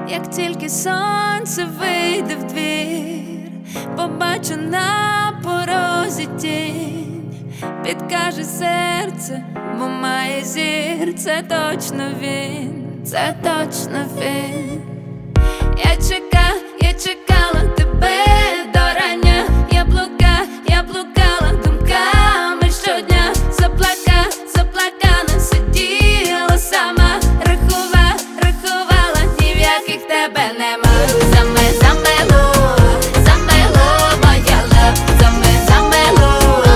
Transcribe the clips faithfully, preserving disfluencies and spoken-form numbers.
Як тільки сонце вийде в двір, побачу на порозі тінь, підкаже серце, бо має зір. Це точно він, це точно він. Я чека, я чекала тебе до рання. Я блука, я блукала думками щодня. Заплака, заплакана, сиділа сама, рахува, рахувала, ні в яких тебе нема. Заме, замело, замело, моя лав, заме, замело,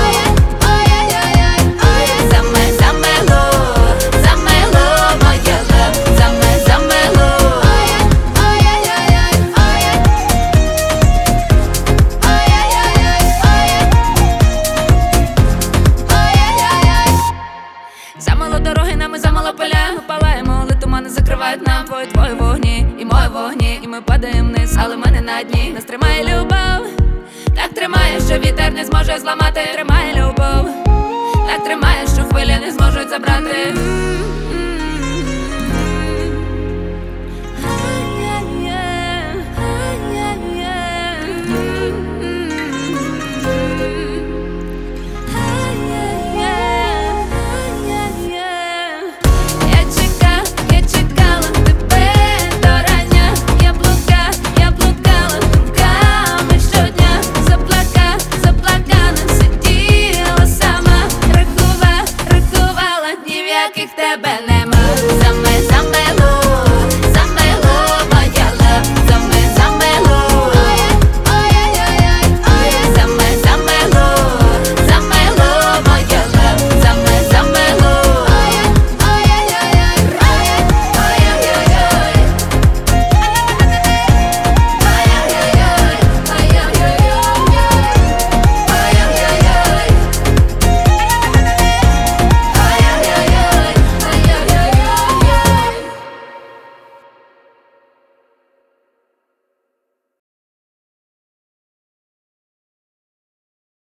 заме, замело, замело, моя лав, заме, замело. Замало дороги, нами замало поля. Ми палаємо, але тумани закривають нам. Твої, твої вогні і мої вогні, і ми падаємо вниз, але ми не на дні. Нас тримає любов, так тримає, що вітер не зможе зламати. Тримає любов, так тримає, що хвилі не зможуть забрати.